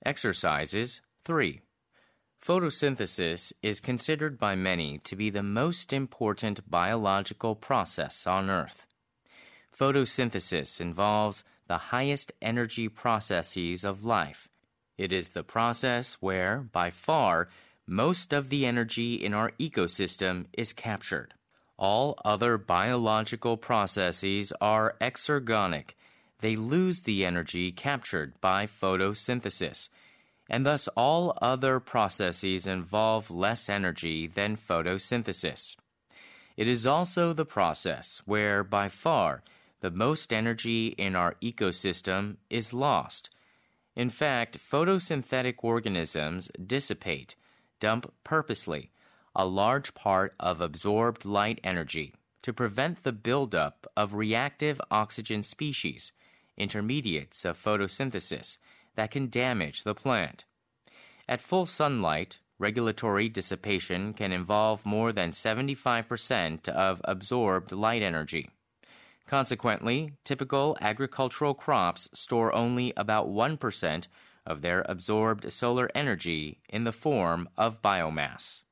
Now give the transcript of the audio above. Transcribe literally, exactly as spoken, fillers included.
Exercises three. Photosynthesis is considered by many to be the most important biological process on Earth. Photosynthesis involves the highest energy processes of life. It is the process where, by far, most of the energy in our ecosystem is captured. All other biological processes are exergonic. They lose the energy captured by photosynthesis, and thus all other processes involve less energy than photosynthesis. It is also the process where, by far, the most energy in our ecosystem is lost. In fact, photosynthetic organisms dissipate, dump purposely, a large part of absorbed light energy to prevent the buildup of reactive oxygen species, intermediates of photosynthesis, that can damage the plant. At full sunlight, regulatory dissipation can involve more than seventy-five percent of absorbed light energy. Consequently, typical agricultural crops store only about one percent of their absorbed solar energy in the form of biomass.